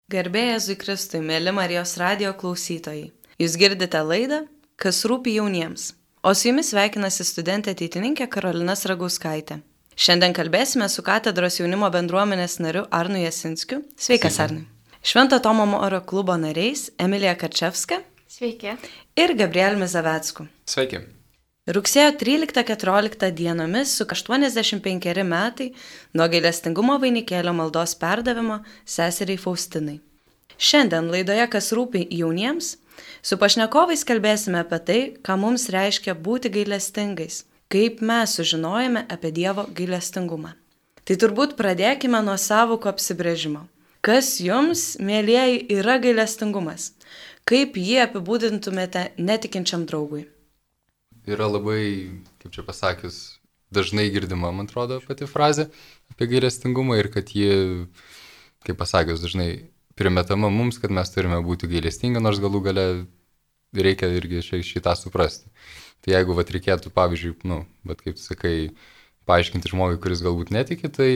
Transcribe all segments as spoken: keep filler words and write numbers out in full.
Garbė Jėzui Kristui, mėly Marijos radijo klausytojai. Jūs girdite laidą, kas rūpi jauniems. O su jumis sveikinasi studentė ateitininkė Karolina Sragauskaitė. Šiandien kalbėsime su katedros jaunimo bendruomenės nariu Arnu Jasinskiu. Sveikas, Arnai. Švento Tomo Moro klubo nariais Emilija Karčevska. Sveiki. Ir Gabrieliumi Zavecku. Sveiki. Rugsėjo tryliktą keturioliktą dienomis su aštuoniasdešimt penkeri metai nuo gailestingumo vainikėlio maldos perdavimo seseriai Faustinai. Šiandien laidoje Kas rūpi jauniems su pašnekovais kalbėsime apie tai, ką mums reiškia būti gailestingais, kaip mes sužinojame apie Dievo gailestingumą. Tai turbūt pradėkime nuo sąvokų apsibrėžimo. Kas jums, mielieji, yra gailestingumas? Kaip jį apibūdintumėte netikinčiam draugui? Yra labai, kaip čia pasakius, dažnai girdima, man atrodo, pati frazė apie gailestingumą ir kad ji, kaip pasakius, dažnai primetama mums, kad mes turime būti gailestingi, nors galų gale reikia irgi šitą suprasti. Tai jeigu vat reikėtų, pavyzdžiui, nu, bet kaip tu sakai, paaiškinti žmogui, kuris galbūt netiki, tai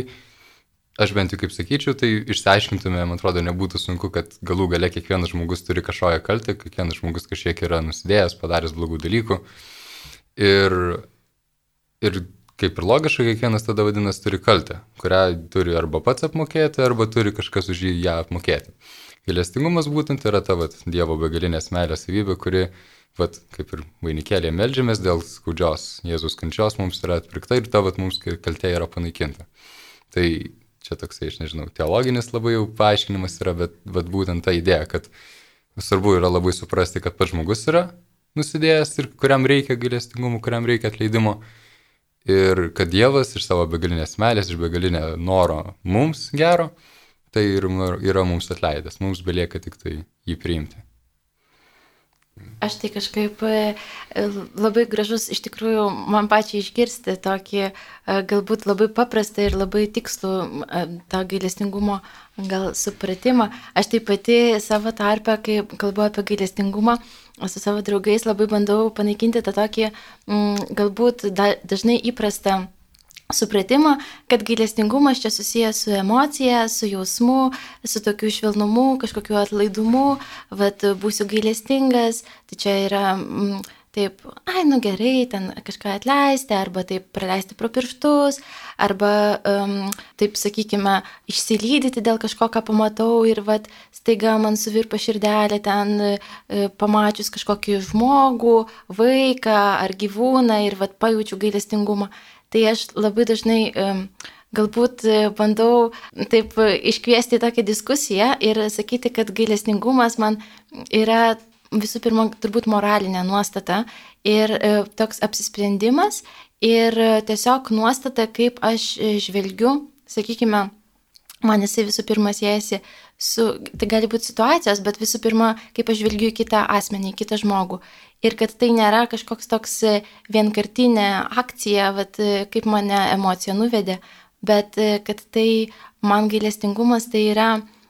aš bent jau kaip sakyčiau, tai išsiaiškintume, man atrodo, nebūtų sunku, kad galų gale kiekvienas žmogus turi kažkokią kaltę, kiekvienas žmogus kažkiek yra nusidėjęs, padaręs blogų dalykų. Ir, ir kaip ir logiškai, kiekvienas tada vadinasi turi kaltę, kurią turi arba pats apmokėti, arba turi kažkas už jį ją apmokėti. Gailestingumas būtent yra ta vat, Dievo begalinės meilės savybė, kuri, vat, kaip ir vainikėlėje meldžiamės dėl skaudžios Jėzaus kančios, mums yra atpirkta ir ta vat, mums kaltė yra panaikinta. Tai čia toksai, aš nežinau, teologinis labai jau paaiškinimas yra, bet vat, būtent ta idėja, kad svarbu yra labai suprasti, kad pats žmogus yra nusidėjęs ir kuriam reikia gailestingumo, kuriam reikia atleidimo. Ir kad Dievas iš savo begalinės meilės, iš begalinio noro mums gero, tai ir yra mums atleidęs. Mums belieka tik tai jį priimti. Aš tai kažkaip labai gražus iš tikrųjų man pačiai išgirsti tokį galbūt labai paprastą ir labai tikslų tą gailestingumo gal supratimą. Aš taip pati savo tarpę, kai kalbu apie gailestingumą, su savo draugais labai bandau panaikinti tą tokį galbūt dažnai įprastą supratimą, kad gailestingumas čia susijęs su emocija, su jausmu, su tokiu švelnumu, kažkokiu atlaidumu, vat būsiu gailestingas, tai čia yra m, taip, ai, nu gerai, ten kažką atleisti, arba taip praleisti pro pirštus, arba um, taip, sakykime, išsilydyti dėl kažko, ką pamatau ir vat staiga man suvirpa širdelė ten e, pamačius kažkokį žmogų, vaiką ar gyvūną ir vat pajaučiu gailestingumą. Tai aš labai dažnai galbūt bandau taip iškviesti tokią diskusiją ir sakyti, kad gailestingumas man yra visų pirma turbūt moralinė nuostata ir toks apsisprendimas ir tiesiog nuostata, kaip aš žvelgiu, sakykime, man jisai visų pirma siejasi su, tai gali būti situacijos, bet visų pirma, kaip aš žvelgiu į kitą asmenį, į kitą žmogų. Ir kad tai nėra kažkoks toks vienkartinė akcija, vat, kaip mane emocija nuvedė, bet kad tai man gailestingumas tai yra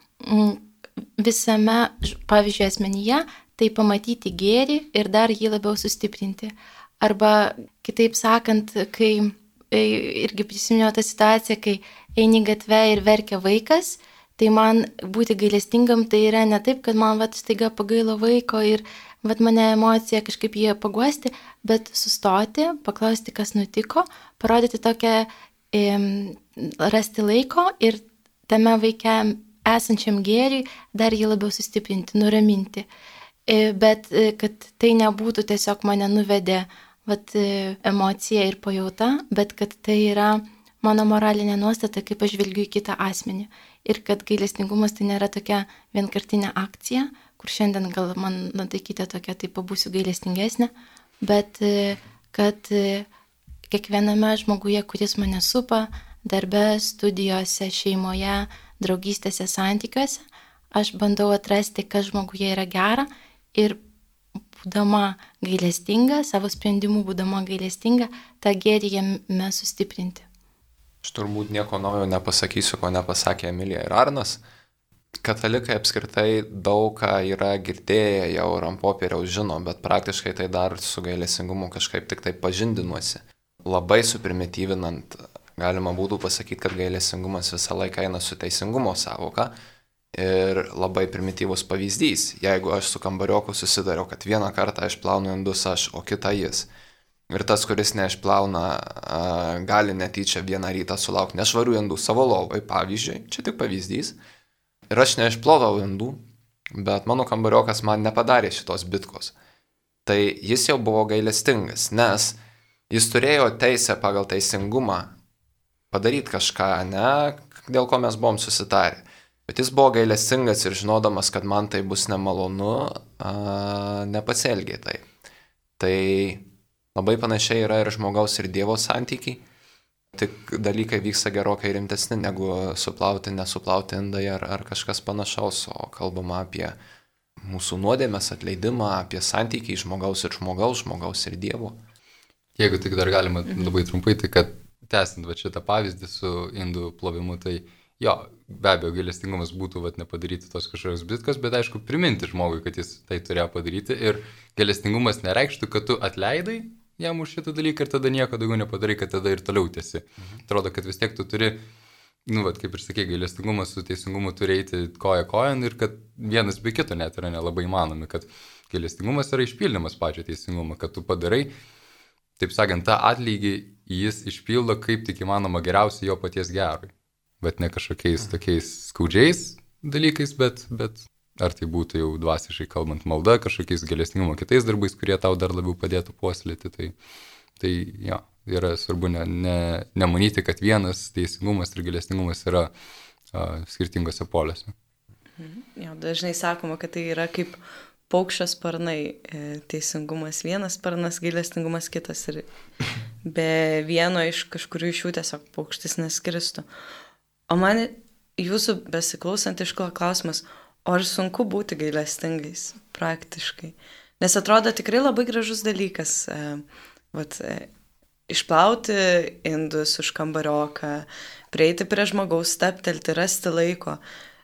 visame, pavyzdžiui, asmenyje, tai pamatyti gėrį ir dar jį labiau sustiprinti. Arba kitaip sakant, kai irgi prisiminiau tą situaciją, kai eini gatve ir verkia vaikas, tai man būti gailestingam tai yra ne taip, kad man vat, staiga pagailo vaiko ir vat mane emocija kažkaip jį paguosti, bet sustoti, paklausti, kas nutiko, parodyti tokią, e, rasti laiko ir tame vaike esančiam gėriui dar jį labiau sustiprinti, nuraminti. E, bet e, kad tai nebūtų tiesiog mane nuvedė vat, e, emocija ir pajauta, bet kad tai yra mano moralinė nuostata, kaip aš žvelgiu į kitą asmenį. Ir kad gailestingumas tai nėra tokia vienkartinė akcija, kur šiandien gal man nutaikyti tokia, tai pabūsiu gailestingesnė, bet kad kiekviename žmoguje, kuris mane supa, darbe, studijose, šeimoje, draugystėse, santykiuose, aš bandau atrasti, kas žmoguje yra gera ir būdama gailestinga, savo sprendimu būdama gailestinga, tą gėrį jame sustiprinti. Aš turbūt nieko naujo nepasakysiu, ko nepasakė Emilija ir Arnas. Katalikai apskritai daug ką yra girdėję jau ir ant popieriaus žino, bet praktiškai tai dar su gailestingumu kažkaip tik tai pažindinuosi. Labai suprimityvinant, galima būtų pasakyti, kad gailestingumas visą laiką eina su teisingumo sąvoka, Ir labai primityvus pavyzdys, jeigu aš su kambarioku susidariau, kad vieną kartą aš plaunu indus aš, o kitą jis. Ir tas, kuris neišplauna, gali netyčia vieną rytą sulaukti nešvarių indų savo lovai, pavyzdžiui, čia tik pavyzdys. Ir aš neišplovau indų, bet mano kambariokas man nepadarė šitos bitkos. Tai jis jau buvo gailestingas, nes jis turėjo teisę pagal teisingumą padaryti kažką, ne, dėl ko mes buvom susitarę. Bet jis buvo gailestingas ir žinodamas, kad man tai bus nemalonu, a, nepasielgė tai. Tai labai panašiai yra ir žmogaus ir Dievo santykiai, tik dalykai vyksta gerokai rimtesni negu suplauti, nesuplauti indai ar, ar kažkas panašaus, o kalbama apie mūsų nuodėmės atleidimą, apie santykiai žmogaus ir žmogaus, žmogaus ir Dievo. Jeigu tik dar galima labai trumpai, tai kad tęsint va šitą pavyzdį su indų plovimu, tai jo, be abejo, gailestingumas būtų vat, nepadaryti tos kažkokios bitkos, bet aišku, priminti žmogui, kad jis tai turėjo padaryti ir gailestingumas nereikštų, kad tu atleidai jam už šitą dalyką ir tada nieko daugiau nepadarai, kad tada ir toliau tiesi. Mhm. Atrodo, kad vis tiek tu turi, nu, vat, kaip ir sakė, gailestingumas su teisingumu turi eiti koja kojan ir kad vienas be kito net yra nelabai įmanomi, kad gailestingumas yra išpildymas pačio teisingumo, kad tu padarai, taip sakant, tą atlygį jis išpildo kaip tik įmanoma geriausiai jo paties gerui. Bet ne kažkokiais tokiais skaudžiais dalykais, bet, bet ar tai būtų jau dvasiškai kalbant malda, kažkokiais gailestingumo kitais darbais, kurie tau dar labiau padėtų puoselėti. Tai, tai jo, yra svarbu ne, ne, nemanyti, kad vienas teisingumas ir gailestingumas yra a, skirtingose poliuose. Jo, dažnai sakoma, kad tai yra kaip paukščio sparnai, teisingumas vienas sparnas, gailestingumas kitas ir be vieno iš kažkurių iš jų tiesiog paukštis neskristų. O man jūsų besiklausant iškilo klausimas, o ar sunku būti gailestingais praktiškai? Nes atrodo tikrai labai gražus dalykas, e, vat, e, išplauti indus už kambarioką, prieiti prie žmogaus, staptelti, rasti laiko.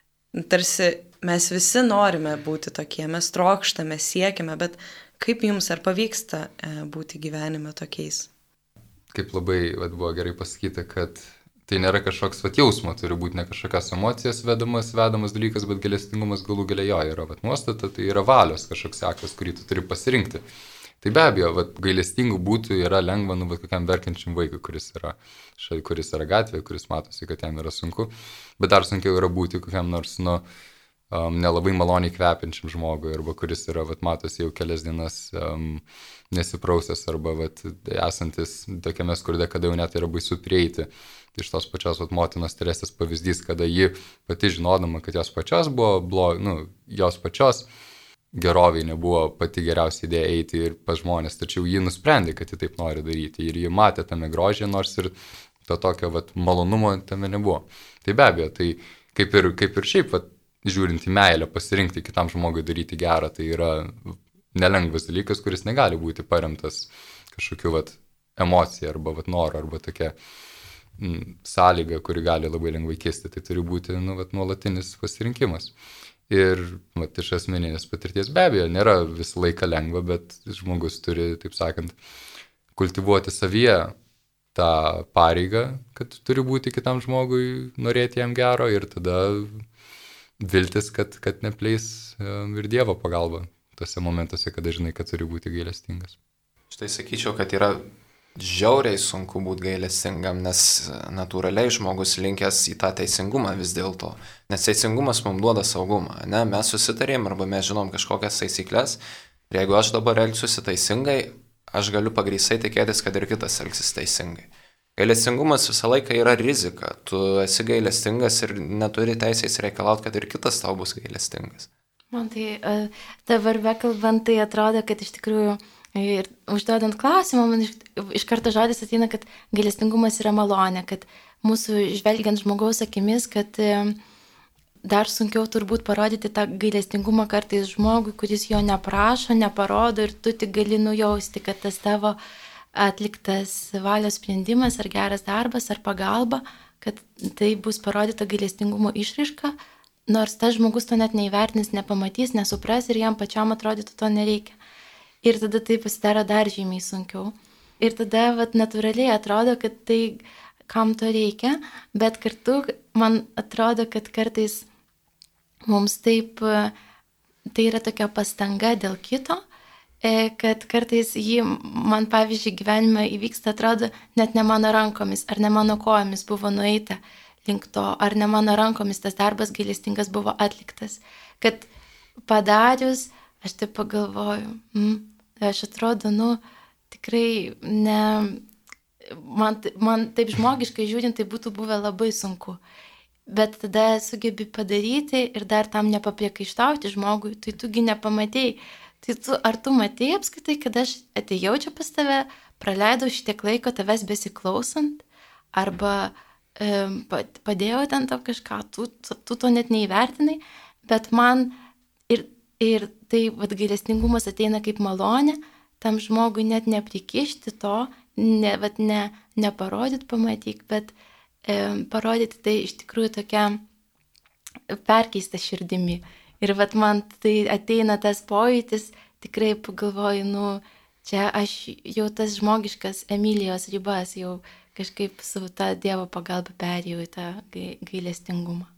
Tarsi mes visi norime būti tokie, mes trokštame, siekime, bet kaip jums ar pavyksta e, būti gyvenime tokiais? Kaip labai vat, buvo gerai pasakyta, kad tai nėra kažkoks vat, jausmo, turi būti ne kažkokias emocijas vedamas, vedamas dalykas, bet gailestingumas galų galia jo yra vat, nuostata, tai yra valios kažkoks aktas, kurį tu turi pasirinkti. Tai be abejo, vat, gailestingų būtų yra lengva nu, vat, kokiam verkiančiam vaikui, kuris yra, šai, kuris yra gatvėje, kuris matosi, kad jam yra sunku, bet dar sunkiau yra būti kokiam nors nu, um, nelabai maloniai kvepiančiam žmogui, arba kuris yra, vat, matosi jau kelias dienas um, nesiprausęs, arba vat, esantis tokiame skurde, kada jau net yra baisu prieiti. Iš tos pačios vat, motinos Teresės pavyzdys, kada ji pati žinodama, kad jos pačios buvo blog, nu, jos pačios geroviai nebuvo pati geriausia idėja eiti ir pas žmonės, tačiau ji nusprendė, kad ji taip nori daryti ir ji matė tame grožį, nors ir to tokio vat, malonumo tame nebuvo. Tai be abejo, tai kaip ir, kaip ir šiaip, vat, žiūrint į meilę, pasirinkti kitam žmogui daryti gerą, tai yra nelengvas dalykas, kuris negali būti paremtas kažkokiu vat, emocija arba vat, noro arba tokia sąlyga, kuri gali labai lengvai kisti, tai turi būti nu, vat, nuolatinis pasirinkimas. Ir vat, iš asmeninės patirties be abejo, nėra visą laiką lengva, bet žmogus turi, taip sakant, kultivuoti savyje tą pareigą, kad turi būti kitam žmogui, norėti jam gero ir tada viltis, kad, kad nepleis ir Dievo pagalba tose momentuose, kada žinai, kad turi būti gailestingas. Štai sakyčiau, kad yra žiauriai sunku būti gailestingam, nes natūraliai žmogus linkęs į tą teisingumą vis dėlto. Nes teisingumas mums duoda saugumą. Ne? Mes susitarėm arba mes žinom kažkokias taisyklės. Ir jeigu aš dabar elgsiuosi teisingai, aš galiu pagrįstai tikėtis, kad ir kitas elgsis teisingai. Gailestingumas visą laiką yra rizika. Tu esi gailestingas ir neturi teisės reikalauti, kad ir kitas tau bus gailestingas. Man tai dabar bekalbant, tai atrodo, kad iš tikrųjų ir užduodant klausimą, man iš, iš karto žodis ateina, kad gailestingumas yra malonė, kad mūsų žvelgiant žmogaus akimis, kad dar sunkiau turbūt parodyti tą gailestingumą kartais žmogui, kuris jo neprašo, neparodo ir tu tik gali nujausti, kad tas tavo atliktas valios sprendimas ar geras darbas ar pagalba, kad tai bus parodyta gailestingumo išraiška, nors tas žmogus to net neįvertins, nepamatys, nesupras ir jam pačiam atrodytų to nereikia. Ir tada tai pasidaro dar žymiai sunkiau. Ir tada vat, natūraliai atrodo, kad tai, kam to reikia, bet kartu man atrodo, kad kartais mums taip, tai yra tokia pastanga dėl kito, kad kartais jį, man pavyzdžiui, gyvenime įvyksta, atrodo, net ne mano rankomis ar ne mano kojomis buvo nueita link to, ar ne mano rankomis tas darbas gailestingas buvo atliktas. Kad padarius, aš taip pagalvoju, mm, aš atrodo, nu, tikrai ne, man, man taip žmogiškai žiūrint, tai būtų buvę labai sunku. Bet tada sugebi padaryti ir dar tam nepapriekaištauti žmogui, tai tugi nepamatėjai. Tai tu, ar tu matėjai apskaitai, kad aš atėjau čia pas tave, praleidau šitiek laiko tavęs besiklausant, arba e, padėjau ten tau kažką, tu, tu, tu to net neįvertinai, bet man ir, ir tai vat, gailestingumas ateina kaip malonė, tam žmogui net neprikišti to, ne, vat, ne, neparodyt, pamatyk, bet parodyti tai iš tikrųjų tokia perkeista širdimi. Ir vat man tai ateina tas pojūtis, tikrai pagalvoju, nu, čia aš jau tas žmogiškas Emilijos ribas jau kažkaip su ta Dievo pagalba perėjau į tą gailestingumą.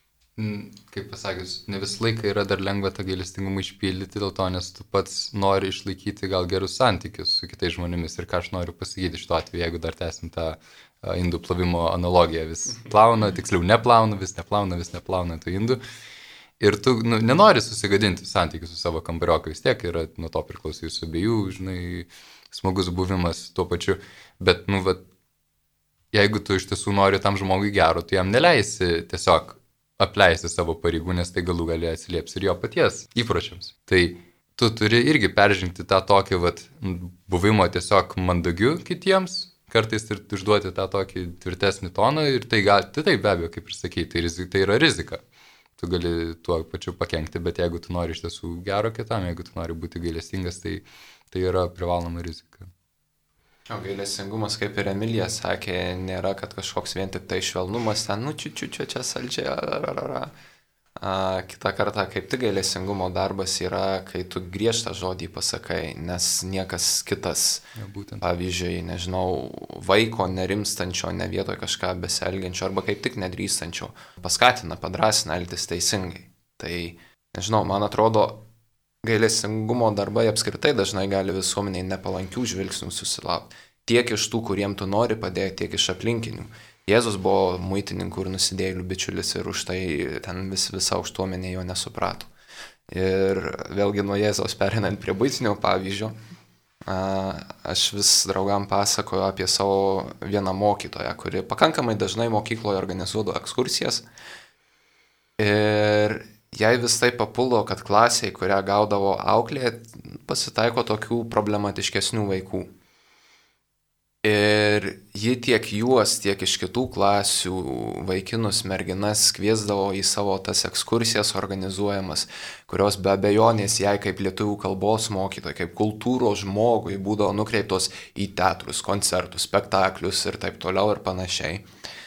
Kaip pasakius, ne visą laiką yra dar lengva tą gailestingumą išpildyti dėl to, nes tu pats nori išlaikyti gal gerus santykius su kitais žmonėmis. Ir ką aš noriu pasakyti šituo atveju, jeigu dar tęsim tą indų plovimo analogiją, vis plauna, tiksliau neplauna, vis neplauna, vis neplauna tų indų. Ir tu nu, nenori susigadinti santykių su savo kambariokai, vis tiek yra nuo to priklauso jūsų abiejų, žinai, smagus buvimas tuo pačiu. Bet, nu, va, jeigu tu iš tiesų nori tam žmogui gero, tu jam neleisi tiesiog apleisti savo pareigų, nes tai galų galia atsilieps ir jo paties įpročiams. Tai tu turi irgi peržengti tą tokį vat, buvimo tiesiog mandagiu kitiems, kartais ir užduoti tą tokį tvirtesnį toną ir tai, gal, tai taip be abejo, kaip ir sakai, tai, tai yra rizika. Tu gali tuo pačiu pakenkti, bet jeigu tu nori iš tiesų gero kitam, jeigu tu nori būti gailestingas, tai, tai yra privaloma rizika. O gailestingumas, kaip ir Emilija sakė, nėra, kad kažkoks vien tik tai švelnumas, ten, nu, čiu, čiu, čia saldžiai, ararara. A, kita kartą, kaip tik gailestingumo darbas yra, kai tu griežtą žodį pasakai, nes niekas kitas, ja, būtent. Pavyzdžiui, nežinau, vaiko nerimstančio, ne vietoje kažką besielgiančio, arba kaip tik nedrįstančio, paskatina, padrasina elgtis teisingai. Tai, nežinau, man atrodo, gailestingumo darbai apskritai dažnai gali visuomeniai nepalankių žvilgsnių susilaukti. Tiek iš tų, kuriem tu nori padėti, tiek iš aplinkinių. Jėzus buvo muitininkų ir nusidėjėlių bičiulis ir už tai ten vis, visa aukštuomenė jo nesuprato. Ir vėlgi nuo Jėzaus perinant prie buitinio pavyzdžio, aš vis draugam pasakoju apie savo vieną mokytoją, kuri pakankamai dažnai mokykloje organizuodavo ekskursijas. Ir jai vis tai papulo, kad klasiai, kurią gaudavo auklė, pasitaiko tokių problematiškesnių vaikų. Ir ji tiek juos, tiek iš kitų klasių vaikinus, merginas kviesdavo į savo tas ekskursijas organizuojamas, kurios be abejonės jai kaip lietuvių kalbos mokytojai, kaip kultūros žmogui būdavo nukreiptos į teatrus, koncertus, spektaklius ir taip toliau ir panašiai.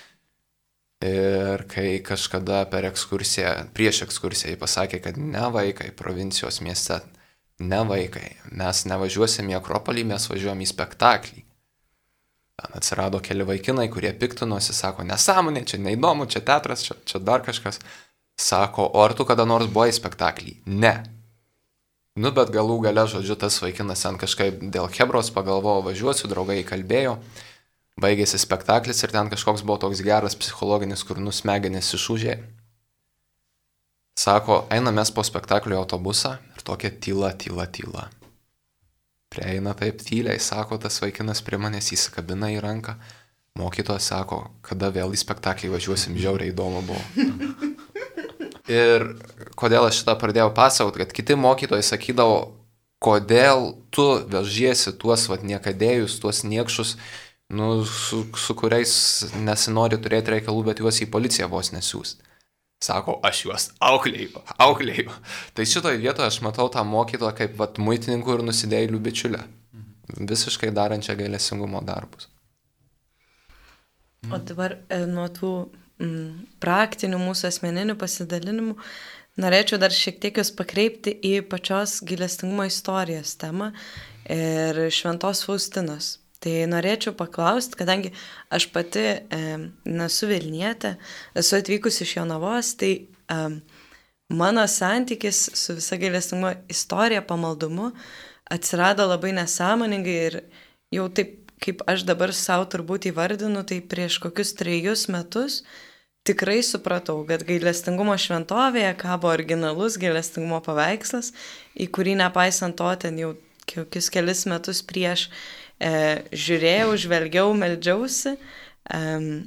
Ir kai kažkada per ekskursiją, prieš ekskursiją jį pasakė, kad ne vaikai provincijos mieste, ne vaikai, mes nevažiuosim į Akropolį, mes važiuojam į spektaklį. Atsirado keli vaikinai, kurie piktinosi, sako, nesąmonė, čia neįdomu, čia teatras, čia, čia dar kažkas. Sako, o ar tu kada nors buvai spektaklį? Ne. Nu, bet galų gale, žodžiu, tas vaikinas ant kažkaip dėl chebros pagalvojo, važiuosiu, draugai kalbėjo, baigėsi spektaklis ir ten kažkoks buvo toks geras psichologinis, kur nusmegenis išūžė. Sako, einam mes po spektaklio autobusą ir tokia tyla, tyla, tyla. Prieina taip tyliai, sako, tas vaikinas prie manęs įsikabina į ranką. Mokytojas sako, kada vėl į spektaklį važiuosim, žiauriai įdomu buvo. Ir kodėl aš šitą pradėjau pasakoti, kad kiti mokytojai sakydavo, kodėl tu vežiesi tuos vat, niekadėjus, tuos niekšus, nu, su, su kuriais nesinori turėti reikalų, bet juos į policiją vos nesiųsti. Sako, aš juos auklėjau, auklėjau. Tai šitoje vietoje aš matau tą mokytoją kaip vat, muitininkų ir nusidėjėlių bičiulę. Visiškai darančią gailestingumo darbus. O dabar e, nuo tų m, praktinių mūsų asmeninių pasidalinimų norėčiau dar šiek tiek jūs pakreipti į pačios gailestingumo istorijos temą ir Šventos Faustinos. Tai norėčiau paklausti, kadangi aš pati e, nesu Vilnietė, esu atvykusi iš Jonavos, tai e, mano santykis su visa gailestingumo istorija, pamaldumu atsirado labai nesąmoningai ir jau taip, kaip aš dabar savo turbūt įvardinu, tai prieš kokius trejus metus tikrai supratau, kad gailestingumo šventovėje kabo originalus gailestingumo paveikslas, į kurį nepaisant to ten jau kokius kelis metus prieš e, žiūrėjau, žvelgiau, meldžiausi, e,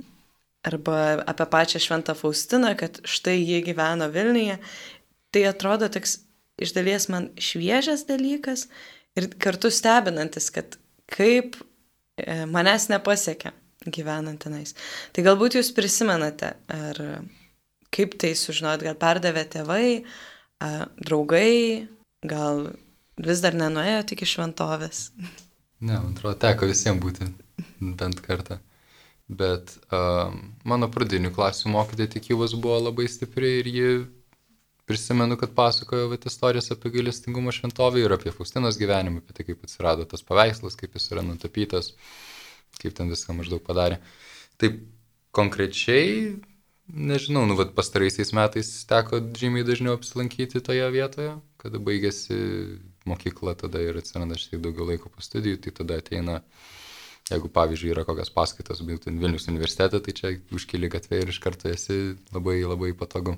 arba apie pačią Šventą Faustiną, kad štai jie gyveno Vilniuje. Tai atrodo toks iš dalies man šviežias dalykas ir kartu stebinantis, kad kaip e, manęs nepasiekia gyvenant tenais. Tai galbūt jūs prisimenate, ar kaip tai sužinot, gal perdavė tėvai, a, draugai, gal vis dar nenuėjo iki šventovės. Ne, man atrodo, teko visiems būti bent kartą. Bet um, mano pradinių klasių mokytoja tikybos buvo labai stipri ir ji, prisimenu, kad pasakojo vat, istorijas apie gailestingumo šventovę ir apie Faustinos gyvenimą, apie tai, kaip atsirado tas paveikslas, kaip jis yra nutapytas, kaip ten viską maždaug padarė. Taip konkrečiai, nežinau, nu, vat, pastaraisiais metais teko žymiai dažniau apsilankyti toje vietoje, kada baigėsi mokykla, tada ir atsiranda šiek tiek daugiau laiko po studijų, tai tada ateina. Jeigu, pavyzdžiui, yra kokios paskaitos Vilniaus universitete, tai čia užkeli gatvė ir iš karto esi labai, labai patogu.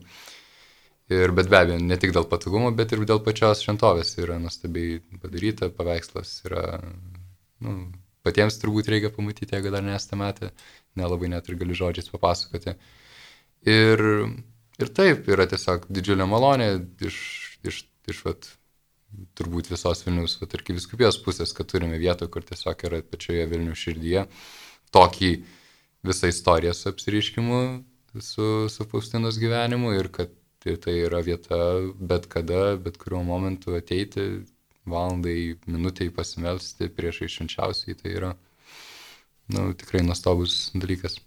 Ir, bet be abejo, ne tik dėl patogumo, bet ir dėl pačios šventovės yra nuostabiai padaryta, paveikslas yra, nu, patiems turbūt reikia pamatyti, jeigu dar nesate matę, nelabai net ir galiu žodžiais papasakoti. Ir, ir taip, yra tiesiog didžiulė malonė iš, iš, iš vat, turbūt visos Vilniaus arkivyskupijos pusės, kad turime vietą, kur tiesiog yra pačioje Vilniaus širdyje tokį visą istoriją su apsireiškimu, su, su Faustinos gyvenimu ir kad tai yra vieta bet kada, bet kuriuo momentu ateiti, valandai, minutei pasimelsti priešai švenčiausiai, tai yra nu, tikrai nuostabus dalykas.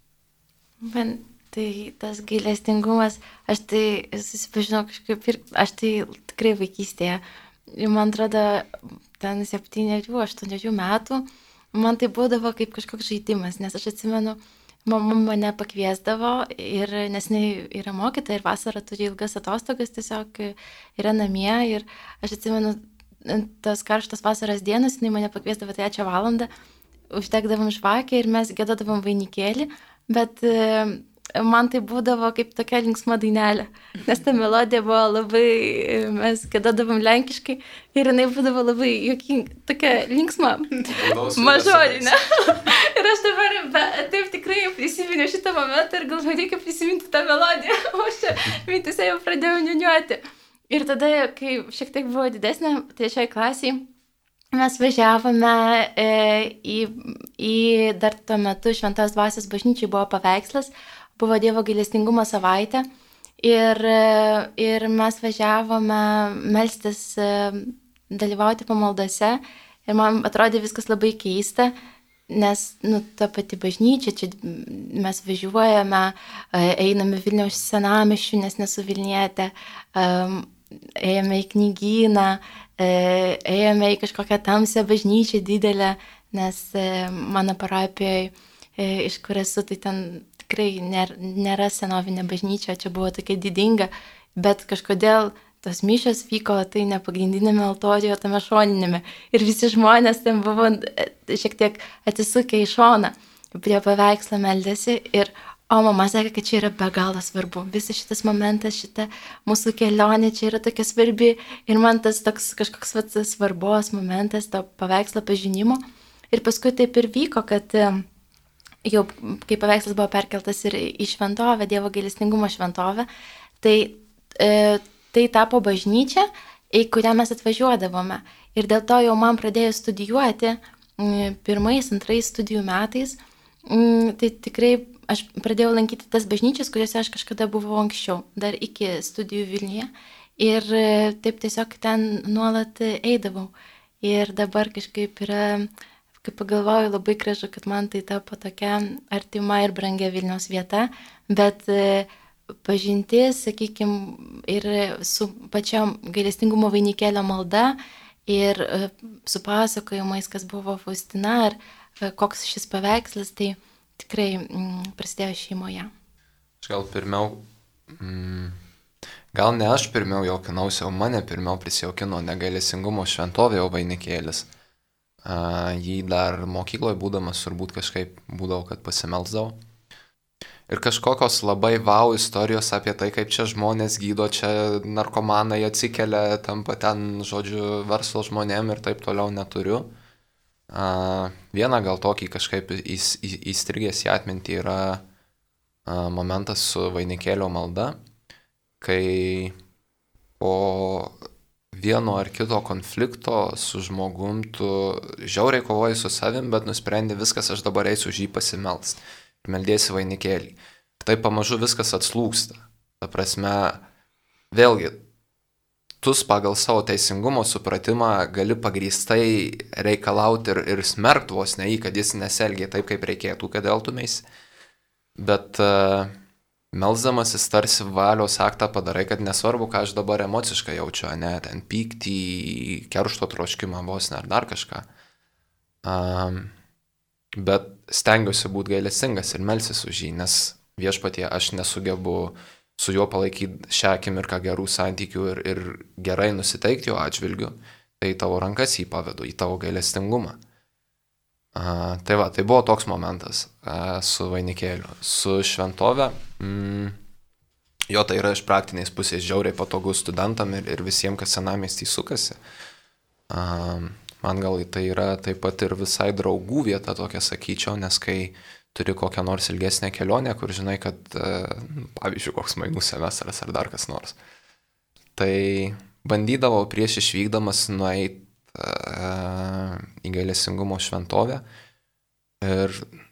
Man tai tas gailestingumas, aš tai susipažinau kažkaip ir aš tai tikrai vaikystėje. Man atrodo, ten septynerių, aštuonerių metų, man tai būdavo kaip kažkoks žaidimas, nes aš atsimenu, mama mane pakviesdavo, ir, nes jinai yra mokytoja ir vasarą turi ilgas atostogas, tiesiog yra namie ir aš atsimenu, tas karštas vasaros dienas, jinai mane pakviesdavo trečią valandą, uždegdavom žvakę ir mes giedodavom vainikėlį, bet man tai būdavo kaip tokia linksma dainelė, nes ta melodija buvo labai, mes giedodavom lenkiškai ir jinai būdavo labai juokinga, tokia linksma, mažorinė. Ir aš dabar be, taip tikrai prisiminiau šitą momentą ir galvoju, reikia prisiminti tą melodiją, o aš čia mintise jau pradėjau niuniuoti. Ir tada, kai šiek tiek buvo didesnė, trečioje klasėje, mes važiavome e, į, į dar tuo metu Šventos Dvasios bažnyčiai buvo paveikslas, buvo Dievo gailestingumo savaitė ir, ir mes važiavome melstis, dalyvauti pamaldose ir man atrodė viskas labai keista, nes nu, ta pati bažnyčia, čia mes važiuojame, einame Vilniaus senamiesčių, nes nesu Vilnietė, ėjome į knygyną, ėjome į kažkokią tamsią bažnyčią didelę, nes mano parapijoje, iš kur esu, tai ten tikrai nėra senovinė bažnyčia, čia buvo tokia didinga, bet kažkodėl tos mišios vyko tai ne pagrindinėme altorijoje, o tame šoninėme. Ir visi žmonės ten buvo šiek tiek atsisukę į šoną, prie paveikslą meldėsi ir o mama sakė, kad čia yra be galo svarbu. Visas šitas momentas, šita mūsų kelionė čia yra tokia svarbi ir man tas toks kažkoks vat, svarbos momentas, to paveikslo pažinimo. Ir paskui taip ir vyko, kad jau kai paveikslas buvo perkeltas ir į šventovę, Dievo gailestingumo šventovę, tai, e, tai tapo bažnyčia, į kurią mes atvažiuodavome. Ir dėl to jau man pradėjo studijuoti m, pirmais, antrais studijų metais, m, tai tikrai aš pradėjau lankyti tas bažnyčias, kuriuose aš kažkada buvau anksčiau, dar iki studijų Vilniuje. Ir e, taip tiesiog ten nuolat eidavau. Ir dabar kažkaip yra... Kaip pagalvoju, labai gražu, kad man tai tapo tokia artima ir brangia Vilniaus vieta, bet pažintis, sakykime, ir su pačiam gailestingumo vainikėlio malda ir su pasakojimais, kas buvo Faustina ar koks šis paveikslas, tai tikrai mm, prasidėjo šeimoje. Aš gal pirmiau mm, Gal ne aš pirmiau jaukinausi, o mane pirmiau prisijaukino negailestingumo šventovė, o vainikėlis. Uh, jį dar mokykloje būdamas turbūt kažkaip būdavo, kad pasimelzdavau. Ir kažkokios labai vau istorijos apie tai, kaip čia žmonės gydo, čia narkomanai atsikelia, tampa ten, žodžiu, verslo žmonėm ir taip toliau neturiu. Uh, viena gal tokį kažkaip įs, į, įstrigęs į atmintį yra uh, momentas su vainikėlio malda, kai po vieno ar kito konflikto su žmogum tu žiauriai kovoji su savim, bet nusprendi viskas, aš dabar eisiu už jį pasimelst. Ir meldėsi vainikėlį. Tai pamažu viskas atslūgsta. Ta prasme, vėlgi, tu pagal savo teisingumo supratimą gali pagrįstai reikalauti ir, ir smerkt vos ne jį, kad jis nesielgia taip, kaip reikėtų, kad eltumeisi. Bet uh, melzdamasis tarsi valios aktą padarai, kad nesvarbu, ką aš dabar emociškai jaučiu, ne, ten pyktį, keršto troškimą vos ne ar dar kažką. Um, bet stengiuosi būti gailestingas ir melsis už jį, nes viešpatie aš nesugebu su juo palaikyti šią akimirką gerų santykių ir, ir gerai nusiteikti jo atžvilgiu, tai tavo rankas jį pavedu, į tavo gailestingumą. Uh, tai va, tai buvo toks momentas uh, su vainikėliu. Su šventove, mm, jo tai yra iš praktinės pusės žiauriai patogu studentam ir, ir visiems, kas senamiestį sukasi. Uh, man gal tai yra taip pat ir visai draugų vieta tokia, sakyčiau, nes kai turi kokią nors ilgesnę kelionę, kur žinai, kad, uh, pavyzdžiui, koks mainų semestras ar dar kas nors, tai bandydavau prieš išvykdamas nueiti į gailestingumo šventovę ir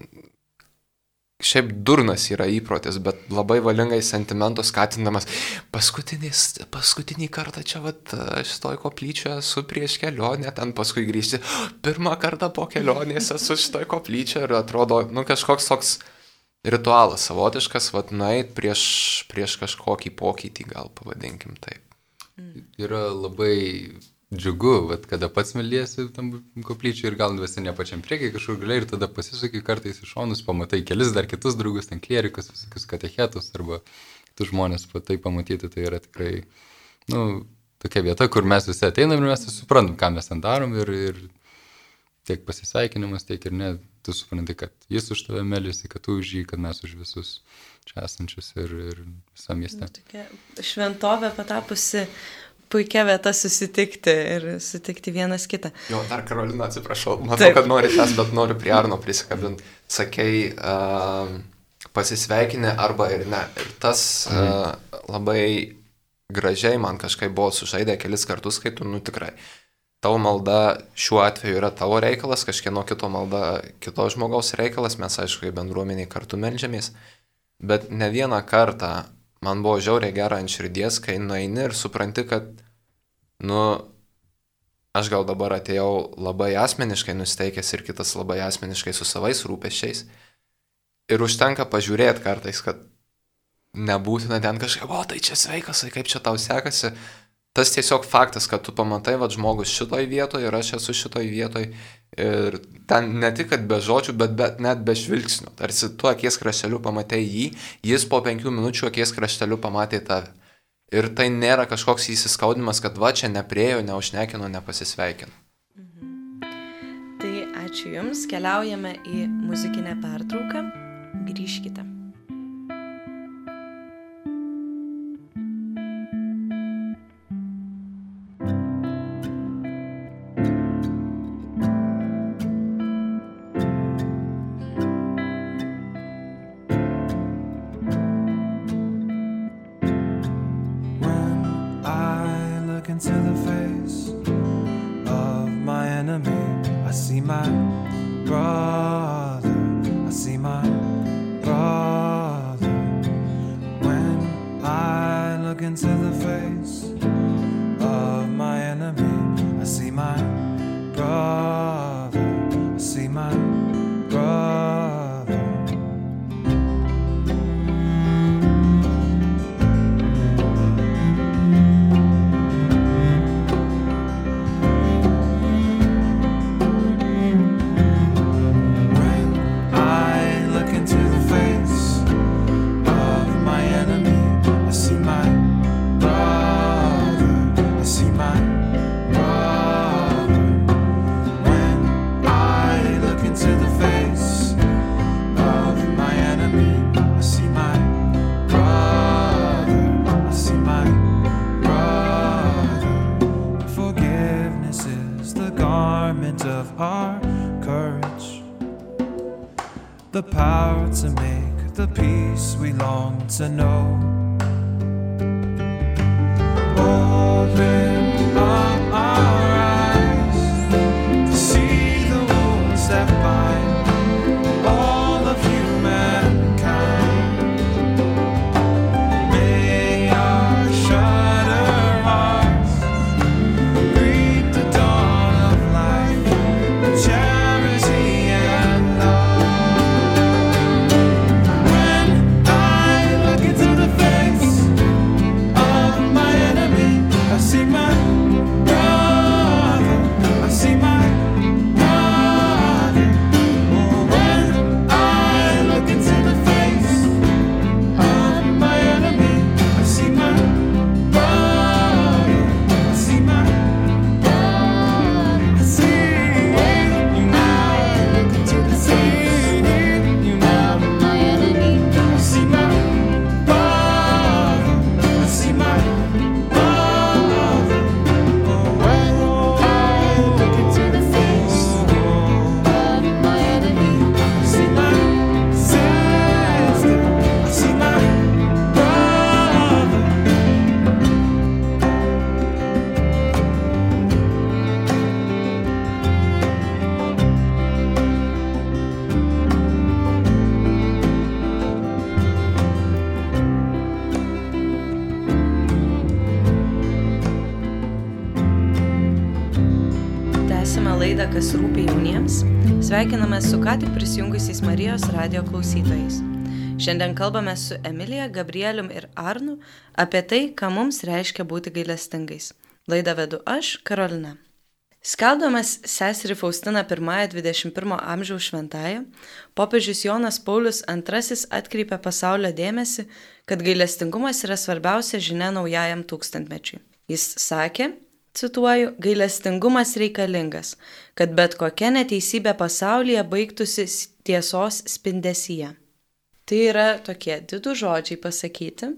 šiaip durnas yra įprotis, bet labai valingai sentimentų skatindamas paskutinį kartą čia vat, šitoj koplyčioje esu prieš kelionę, ten paskui grįžti pirmą kartą po kelionės esu šitoj koplyčioje ir atrodo, nu kažkoks toks ritualas savotiškas, vat nueit prieš, prieš kažkokį pokytį, gal pavadinkim taip. Yra labai džiugu, vat, kada pats meldiesi tam koplyčiai ir gal visi ne pačiam priekiai kažkur galiai ir tada pasisukai kartais iš šonus, pamatai kelis dar kitus draugus, ten klierikus, visokius katechetus arba kitus žmonės, tai pamatyti, tai yra tikrai, nu, tokia vieta, kur mes visi ateinam ir mes suprantam, ką mes ten darom ir, ir tiek pasisveikinimas, tiek ir ne, tu supranti, kad jis už tave meldėsi, kad tu už jį, kad mes už visus čia esančius ir, ir visam mieste. Tokia šventovė patapusi puikia vieta susitikti ir sutikti vienas kitą. Jo, dar Karolina, atsiprašau, matau, kad nori tas, bet noriu prie Arno prisikabinti. Sakei, uh, pasisveikinę arba ir ne. Ir tas uh, labai gražiai man kažkaip buvo sužaidę kelis kartus, kai tu, nu tikrai, tavo malda šiuo atveju yra tavo reikalas, kažkieno kito malda kito žmogaus reikalas, mes aišku, bendruomeniai kartu meldžiamės, bet ne vieną kartą man buvo žiauriai gera ant širdies, kai nueini ir supranti, kad, nu, aš gal dabar atėjau labai asmeniškai nusteikęs ir kitas labai asmeniškai su savais rūpesčiais. Ir užtenka pažiūrėti kartais, kad nebūtina ten kažkaip, o tai čia sveikas, kaip čia tau sekasi. Tas tiesiog faktas, kad tu pamatai, va, žmogus šitoj vietoj ir aš esu šitoj vietoj. Ir ten ne tik, kad be žodžių, bet, bet net be žvilgsnių. Tarsi tu akies krašteliu pamatei jį, jis po penkių minučių akies krašteliu pamatė tave. Ir tai nėra kažkoks įsiskaudimas, kad va čia nepriejo, neužnekino, nepasisveikino. Mhm. Tai ačiū Jums, keliaujame į muzikinę pertrauką. Grįžkite. Into the face of my enemy, I see my brother, I see my brother. garment of our courage, the power to make the peace we long to know. Open up our eyes to see the wounds that bind all of humankind. May our shudder hearts greet the dawn of life with charity and love. When I look into the face of my enemy, I see my brother, I see my brother. Oh, when I look into the face of my enemy, I see my brother, I see my brother. I see you now, look into the face you now, my enemy. I see my brother, I see my brother. Oh, when I look into the face of my enemy, I see my sister, I see my brother. Tęsime laidą, kas rūpi jauniems. Sveikiname su ką tik prisijungusiais Marijos radijo klausytojais. Šiandien kalbame su Emilija, Gabrielium ir Arnu apie tai, ką mums reiškia būti gailestingais. Laidą vedu aš, Karolina. Skelbdamas seserį Faustiną pirmąją dvidešimt pirmo amžiaus šventąją, popiežius Jonas Paulius antrasis atkreipė pasaulio dėmesį, kad gailestingumas yra svarbiausia žinia naujajam tūkstantmečiui. Jis sakė, cituoju, gailestingumas reikalingas, kad bet kokia neteisybė pasaulyje baigtųsi tiesos spindesyje. Tai yra tokie didūs žodžiai pasakyti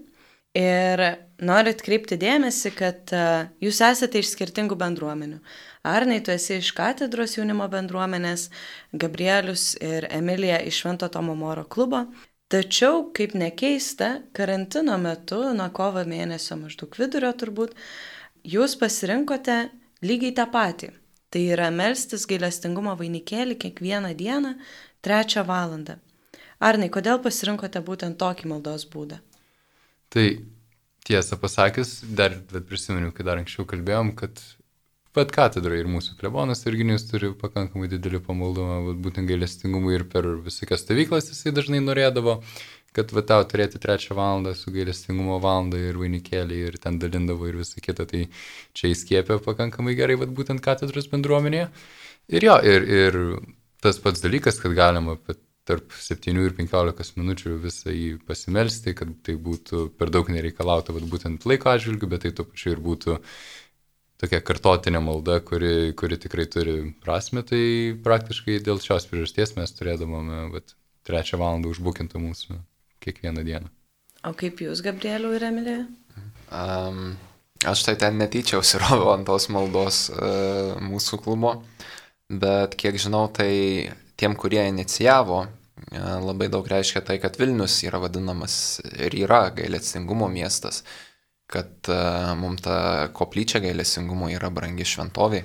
ir noriu atkreipti dėmesį, kad uh, jūs esate iš skirtingų bendruomenių. Arnai, tu esi iš katedros jaunimo bendruomenės, Gabrielius ir Emilija iš Švento Tomo Moro klubo. Tačiau, kaip nekeista, karantino metu, nuo kovo mėnesio maždaug vidurio turbūt, jūs pasirinkote lygiai tą patį. Tai yra melstis gailestingumo vainikėlį kiekvieną dieną, trečią valandą. Arnai, kodėl pasirinkote būtent tokį maldos būdą? Tai tiesą pasakius, dar prisimenu, kai dar anksčiau kalbėjom, kad pat katedroje ir mūsų klebonas Virginijus turi pakankamai didelį pamaldumą, būtent gailestingumui ir per visokias stovyklas jisai dažnai norėdavo, kad va tau turėti trečią valandą su gailestingumo valandą ir vainikėlį ir ten dalindavo ir visą kitą, tai čia įskiepė pakankamai gerai, va būtent katedros bendruomenėje. Ir jo, ir, ir tas pats dalykas, kad galima tarp septynių ir penkiolikos minučių visą jį pasimelsti, kad tai būtų per daug nereikalauta, va būtent laiko atžvilgių, bet tai tuo pačiu ir būtų tokia kartotinė malda, kuri, kuri tikrai turi prasmę, tai praktiškai dėl šios priežasties mes turėdavome va, trečią valandą užbukintų mūsų kiekvieną dieną. O kaip jūs, Gabrieliau ir Emilija? Um, aš tai ten netyčia užsiroviau ant tos maldos uh, mūsų klubo, bet kiek žinau, tai tiem, kurie inicijavo, uh, labai daug reiškia tai, kad Vilnius yra vadinamas ir yra gailestingumo miestas, kad uh, mums ta koplyčia gailestingumo yra brangi šventovė.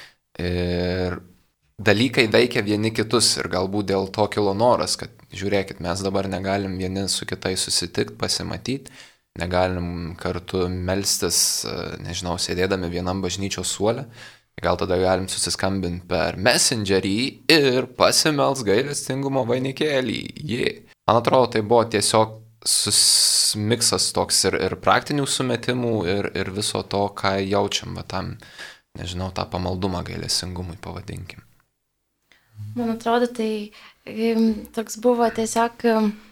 Ir dalykai veikia vieni kitus ir galbūt dėl to kilo noras, kad žiūrėkit, mes dabar negalim vieni su kitai susitikti, pasimatyti, negalim kartu melstis, nežinau, sėdėdami vienam bažnyčios suole, gal tada galim susiskambinti per Messengerį ir pasimels gailestingumo vainikėlį. Yeah. Man atrodo, tai buvo tiesiog susmiksas toks ir, ir praktinių sumetimų ir, ir viso to, ką jaučiam, va tam, nežinau, tą pamaldumą gailestingumui pavadinkim. Man atrodo, tai toks buvo tiesiog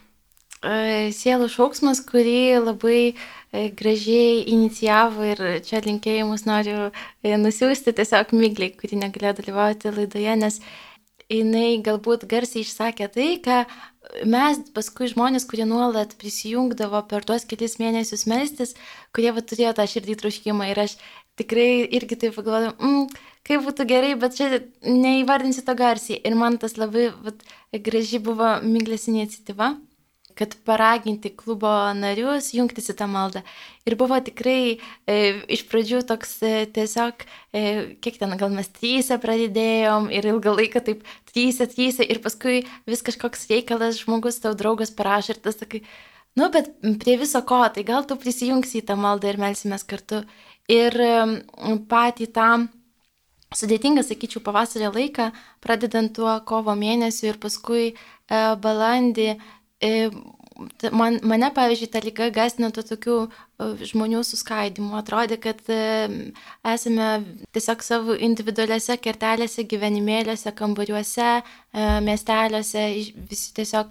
sielų šauksmas, kurį labai gražiai inicijavo ir čia linkėjimus noriu nusiųsti tiesiog Migliai, kuri negalėjo dalyvauti laidoje, nes jinai galbūt garsiai išsakė tai, ką mes paskui žmonės, kurie nuolat prisijungdavo per tuos kelis mėnesius melstis, kurie va, turėjo tą širdį troškimą. Ir aš tikrai irgi taip pagalvojau, mm, kaip būtų gerai, bet čia neįvardinsiu to garsiai. Ir man tas labai va, graži buvo Miglės iniciatyva, kad paraginti klubo narius jungtis į tą maldą. Ir buvo tikrai e, iš pradžių toks e, tiesiog, e, kiek ten gal mes trysia pradėjom ir ilgą laiką taip trysia, trysia ir paskui vis kažkoks reikalas, žmogus, tau draugas parašo ir tas sakai, nu, bet prie viso ko, tai gal tu prisijungsi į tą maldą ir melsimės kartu. Ir e, patį tą sudėtingą, sakyčiau, pavasario laiką, pradedant tuo kovo mėnesiu ir paskui e, balandį, Man, mane, pavyzdžiui, ta lyga gąsdino to tokių žmonių suskaidimų. Atrodė, kad esame tiesiog savo individualiuose kertelėse, gyvenimėliuose, kambariuose, miesteliuose, visi tiesiog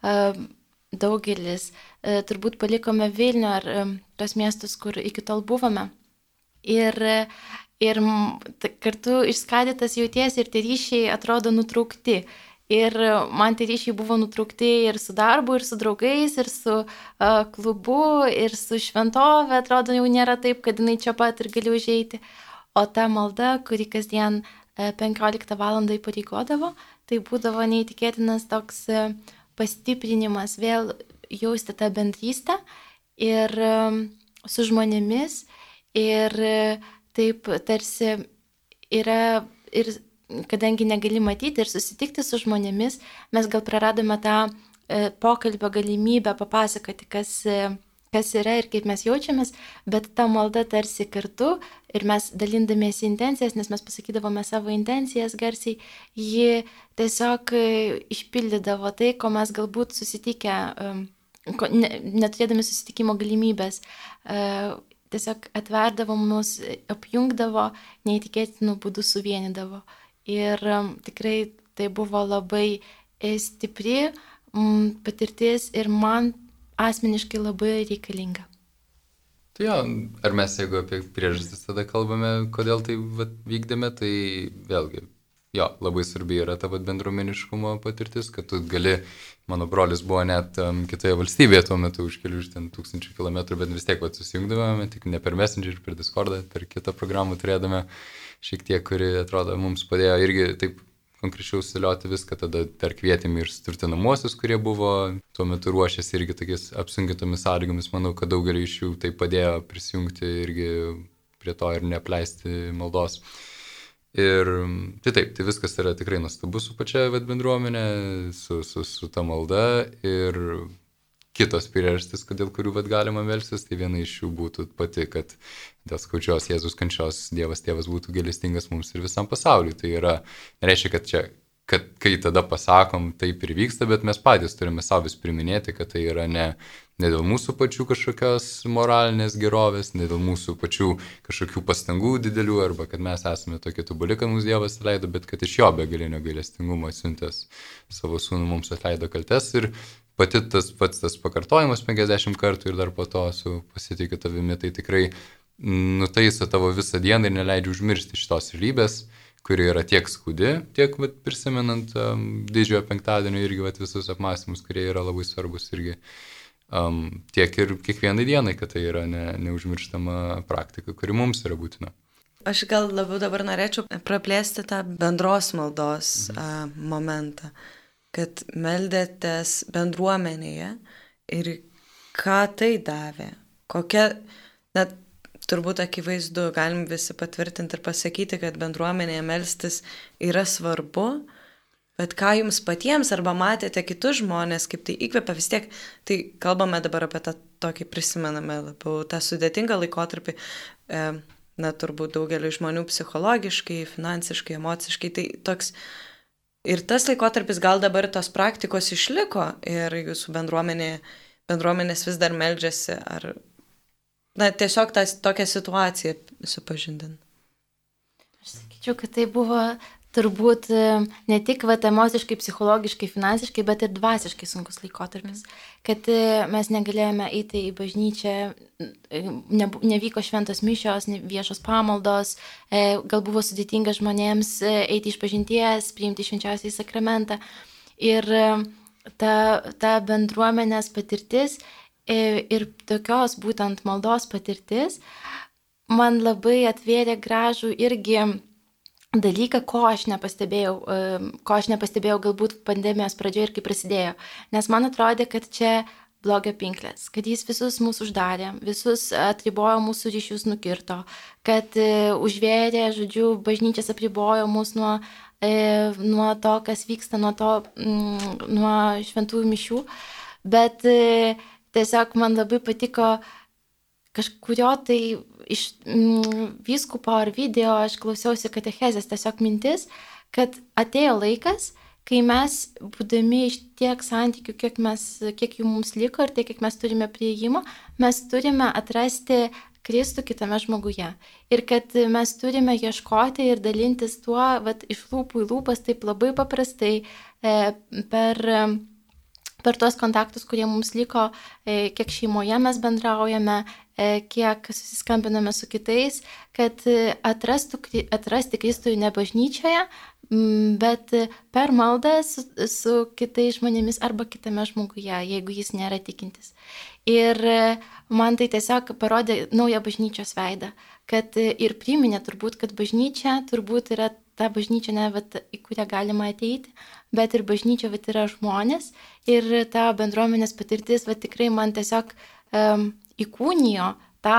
daugelis. Turbūt palikome Vilnių ar tos miestus, kur iki tol buvome. Ir, ir kartu išskaidytas jautiesi ir tie ryšiai atrodo nutraukti. Ir man tie ryšiai buvo nutraukti ir su darbu, ir su draugais, ir su uh, klubu, ir su šventove. Atrodo, jau nėra taip, kad jinai čia pat ir gali užeiti. O ta malda, kuri kasdien uh, penkioliktą valandą įpareigodavo, tai būdavo neįtikėtinas toks uh, pastiprinimas vėl jausti tą bendrystę ir uh, su žmonėmis. Ir uh, taip tarsi yra ir kadangi negali matyti ir susitikti su žmonėmis, mes gal praradome tą e, pokalbio galimybę papasakoti, kas, e, kas yra ir kaip mes jaučiamės, bet ta malda tarsi kartu ir mes dalindamėsi intencijas, nes mes pasakydavome savo intencijas garsiai, ji tiesiog e, išpildydavo tai, ko mes galbūt susitikę, e, ko, ne, neturėdami susitikimo galimybės, e, tiesiog atverdavo mus, apjungdavo, neįtikėtinų būdų suvienydavo. Ir um, tikrai tai buvo labai stipri um, patirtis ir man asmeniškai labai reikalinga. Tai jo, ar mes jeigu apie priežastis tada kalbame, kodėl tai vat, vykdėme, tai vėlgi, jo, labai svarbi yra ta vat, bendruomeniškumo patirtis, kad tu gali, mano brolis buvo net um, kitoje valstybėje tuo metu už kelių ten tūkstančių kilometrų, bet vis tiek vat, susijungdavome, tik ne per Messenger, per Discordą, per kitą programą turėdame šiek tiek, kuri atrodo mums padėjo irgi taip konkrečiau sudėlioti viską, tada dar kvietėme ir suturtinamuosius, kurie buvo tuo metu ruošėsi irgi tokiais apsunkintomis sąlygomis, manau, kad daugelį iš jų tai padėjo prisijungti irgi prie to ir neapleisti maldos. Ir tai taip, tai viskas yra tikrai nuostabu su pačia vat, bendruomenė, su, su, su ta malda ir kitos priežastis, dėl kurių vat, galima melstis, tai viena iš jų būtų pati, kad dėl skaudžios Jėzus kančios Dievas tėvas būtų gailestingas mums ir visam pasauliu. Tai yra, nereiškia, kad čia, kad kai tada pasakom, taip ir vyksta, bet mes patys turime savo vis priminėti, kad tai yra ne, ne dėl mūsų pačių kažkokios moralinės gerovės, ne dėl mūsų pačių kažkokių pastangų didelių, arba kad mes esame tokie tobuli, kad mums Dievas leido, bet kad iš jo begalinio gailestingumo atsiuntęs savo sūnų mums atleido kaltes ir pati tas pats tas pakartojimas penkiasdešimt kartų ir dar po to su pasitikiu tavimi, tai tikrai nutaiso tavo visą dieną ir neleidžia užmiršti šitos realybės, kuri yra tiek skaudi, tiek vat, prisimenant um, didžiojo penktadienio irgi vat, visus apmąstymus, kurie yra labai svarbus irgi, um, tiek ir kiekvienai dienai, kad tai yra ne, neužmirštama praktika, kuri mums yra būtina. Aš gal labiau dabar norėčiau praplėsti tą bendros maldos mhm. a, momentą, kad meldėtės bendruomenėje ir ką tai davė. Kokia, net turbūt akivaizdu, galim visi patvirtinti ir pasakyti, kad bendruomenėje melstis yra svarbu, bet ką jums patiems arba matėte kitus žmonės, kaip tai įkvepia, vis tiek, tai kalbame dabar apie tą tokį prisimename labiau, tą sudėtingą laikotarpį, e, na turbūt daugeliu žmonių psichologiškai, finansiškai, emociškai, tai toks. Ir tas laikotarpis gal dabar tos praktikos išliko ir jūsų bendruomenė, bendruomenės vis dar meldžiasi, ar na, tiesiog tas, tokią situaciją supažindint. Aš sakyčiau, kad tai buvo turbūt ne tik vat, emociškai, psichologiškai, finansiškai, bet ir dvasiškai sunkus laikotarpis. Kad mes negalėjome eiti į bažnyčią, ne, nevyko šventos mišios, viešos pamaldos, gal buvo sudėtinga žmonėms eiti iš pažinties, priimti švenčiausiąjį sakramentą. Ir ta, ta bendruomenės patirtis ir tokios būtent maldos patirtis man labai atvėrė gražų irgi dalyką, ko aš nepastebėjau, ko aš nepastebėjau galbūt pandemijos pradžioje ir kai prasidėjo. Nes man atrodė, kad čia blogio pinklės, kad jis visus mūsų uždarė, visus atribojo mūsų ryšius nukirto, kad užvėrė, žodžiu, bažnyčias apribojo mus nuo, nuo to, kas vyksta, nuo, to, nuo šventųjų mišių. Bet tiesiog man labai patiko kažkurio tai iš mm, vyskupo ar video aš klausiausi katechezės, tiesiog mintis, kad atėjo laikas, kai mes, būdami iš tiek santykių, kiek, mes, kiek jų mums liko ir tiek, kiek mes turime prieimą, mes turime atrasti Kristų kitame žmoguje. Ir kad mes turime ieškoti ir dalintis tuo, vat, iš lūpų į lūpas, taip labai paprastai e, per... per tuos kontaktus, kurie mums liko, kiek šeimoje mes bendraujame, kiek susiskambiname su kitais, kad atrastų, atrasti Kristų ne bažnyčioje, bet per maldą su, su kitais žmonėmis arba kitame žmoguje, jeigu jis nėra tikintis. Ir man tai tiesiog parodė naują bažnyčios veidą, kad ir priminė turbūt, kad bažnyčia turbūt yra ta bažnyčia, ne, vat, į kurią galima ateiti, bet ir bažnyčia vat, yra žmonės ir ta bendruomenės patirtis vat, tikrai man tiesiog um, įkūnijo tą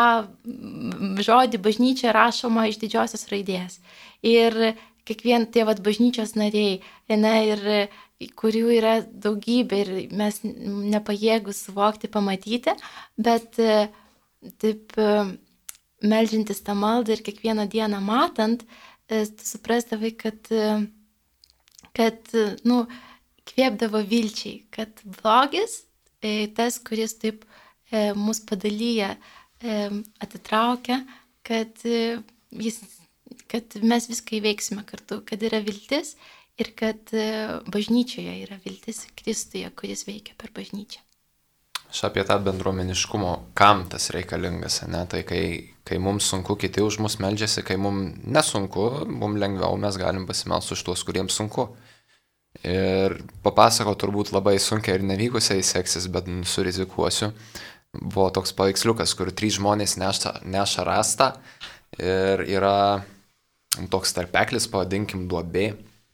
žodį bažnyčia rašoma iš didžiosios raidės. Ir kiekvien tie vat, bažnyčios nariai, ne, ir kurių yra daugybė ir mes nepajėgus suvokti, pamatyti, bet taip meldžiantis tą maldą ir kiekvieną dieną matant, tu suprasdavai, kad, kad nu, kvėpdavo vilčiai, kad blogis, tas, kuris taip mus padalyja, atitraukia, kad, jis, kad mes viską įveiksime kartu, kad yra viltis ir kad bažnyčioje yra viltis Kristuje, kuris veikia per bažnyčią. Aš apie tą bendruomeniškumo, kam tas reikalingas, ne? Tai kai, kai mums sunku, kiti už mus meldžiasi, kai mums nesunku, mums lengviau, mes galim pasimelsti už tuos, kuriems sunku. Ir papasako turbūt labai sunkiai ir nevykusiai seksis, bet surizikuosiu. Buvo toks paveiksliukas, kur trys žmonės neša, neša rastą ir yra toks tarpeklis, pavadinkim, duobė.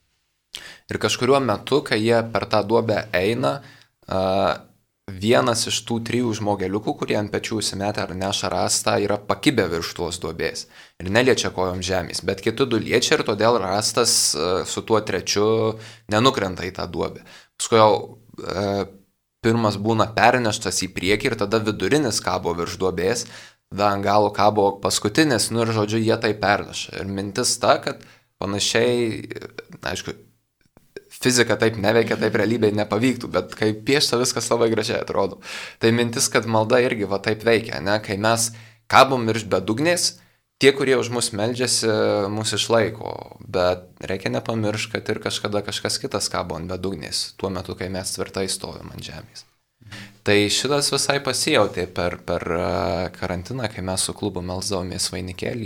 Ir kažkuriuo metu, kai jie per tą duobę eina, uh, vienas iš tų trijų žmogeliukų, kurie ant pečių užsimetę ar neša rastą, yra pakibę virš tuos duobės ir neliečia kojom žemės, bet kiti du liečia ir todėl rastas su tuo trečiu nenukrenta į tą duobę. Paskui jau e, pirmas būna perneštas į priekį ir tada vidurinis kabo virš duobės, tada ant galo kabo paskutinis, nu ir žodžiu jie tai perneša. Ir mintis ta, kad panašiai, aišku, fizika taip neveikia, taip realybėje nepavyktų, bet kai piešta viskas labai gražiai atrodo. Tai mintis, kad malda irgi va taip veikia, ne? Kai mes kabom virš bedugnės, tie, kurie už mus meldžiasi, mus išlaiko, bet reikia nepamiršti, kad ir kažkada kažkas kitas kabo ant bedugnės, tuo metu, kai mes tvirtai stovim ant žemės. Tai šitas visai pasijautė per, per karantiną, kai mes su klubu melsdavomės vainikėlį.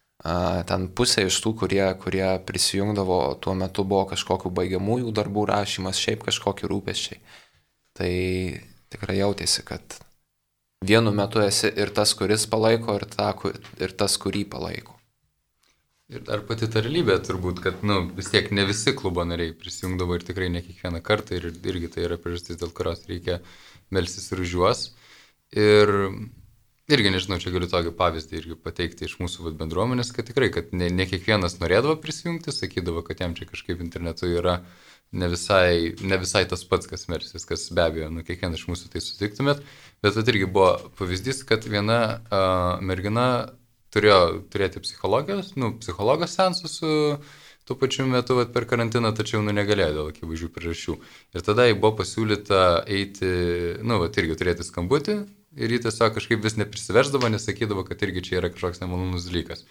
Ten pusė iš tų, kurie, kurie prisijungdavo, tuo metu buvo kažkokių baigiamųjų darbų rašymas, šiaip kažkokie rūpesčiai. Tai tikrai jautėsi, kad vienu metu esi ir tas, kuris palaiko, ir, ta, ir tas, kurį palaiko. Ir dar pati tarlybė turbūt, kad nu, vis tiek ne visi klubo nariai prisijungdavo ir tikrai ne kiekvieną kartą ir irgi tai yra priežastis, dėl kurios reikia melstis ir už juos. Ir irgi, nežinau, čia galiu tokį pavyzdį irgi pateikti iš mūsų vat, bendruomenės, kad tikrai, kad ne, ne kiekvienas norėdavo prisijungti, sakydavo, kad jam čia kažkaip internetu yra ne visai, ne visai tas pats, kas melsis, kas be abejo, nu, kiekvienas iš mūsų tai sutiktumėt, bet vat irgi buvo pavyzdys, kad viena uh, mergina turėjo turėti psichologijos, nu, psichologos seansus su tuo pačiu metu vat, per karantiną, tačiau nu, negalėjo dėl akivaizdžių priežasčių. Ir tada jai buvo pasiūlyta eiti, nu, vat, irgi turėti skambutį ir jį tiesiog kažkaip vis neprisiversdavo, nes sakydavo, kad irgi čia yra kažkoks nemalonus dalykas.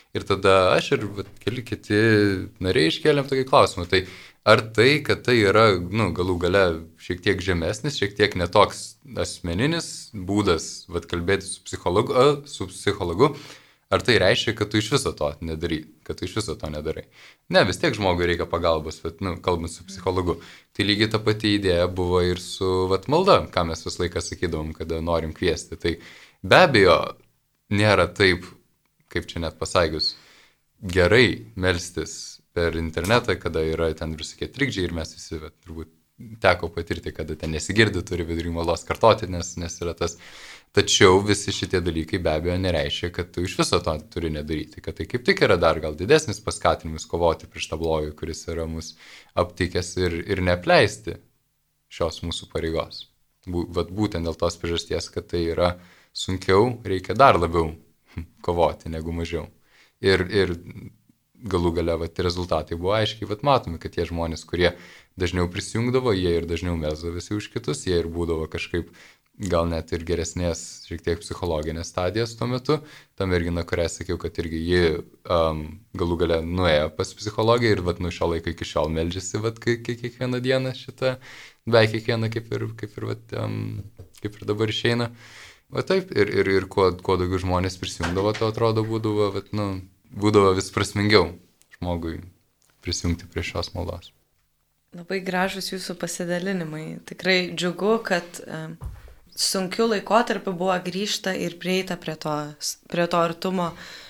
Ir tada aš ir vat, keli kiti nariai iškėlėm tokį klausimą. Tai ar tai, kad tai yra, nu, galų gale šiek tiek žemesnis, šiek tiek netoks asmeninis būdas, vat, kalbėti su psichologu, a, su psichologu, ar tai reiškia, kad tu iš viso to nedarai, kad tu iš viso to nedarai? Ne, vis tiek žmogui reikia pagalbos, bet, nu, kalbant su psichologu. Tai lygiai ta pati idėja buvo ir su, vat, malda, ką mes visą laiką sakydavom, kada norim kviesti. Tai be abejo, nėra taip, kaip čia net pasakius, gerai melstis per internetą, kada yra ten visokie trikdžiai ir mes visi, bet, turbūt teko patirti, kada ten nesigirdi, turi vidury maldos kartoti, nes, nes yra tas. Tačiau visi šitie dalykai be abejo nereiškia, kad tu iš viso to turi nedaryti, kad tai kaip tik yra dar gal didesnis paskatinimas kovoti prieš tą blogį, kuris yra mus aptikęs ir, ir neapleisti šios mūsų pareigos. Bū, vat būtent dėl tos priežasties, kad tai yra sunkiau, reikia dar labiau kovoti negu mažiau. Ir, ir galų gale vat, rezultatai buvo aiškiai, vat, matomi, kad tie žmonės, kurie dažniau prisijungdavo, jie ir dažniau melsdavosi už kitus, jie ir būdavo kažkaip gal net ir geresnės šiek tiek psichologinės stadijas tuo metu. Ta mergina, kurią sakiau, kad irgi ji um, galų gale nuėjo pas psichologiją ir vat, nuo šio laiko iki šiol meldžiasi vat, kai, kai kiekvieną dieną šitą, beveik kiekvieną kaip ir, kaip ir, vat, um, kaip ir dabar išeina. Va taip, ir, ir, ir kuo, kuo daugiau žmonės prisijungdavo, to atrodo būdavo, vat, nu, būdavo vis prasmingiau žmogui prisijungti prie šios maldos. Labai gražus jūsų pasidalinimai. Tikrai džiugu, kad um, sunkiu laikotarpiu buvo grįžta ir prieita prie to, prie to artumo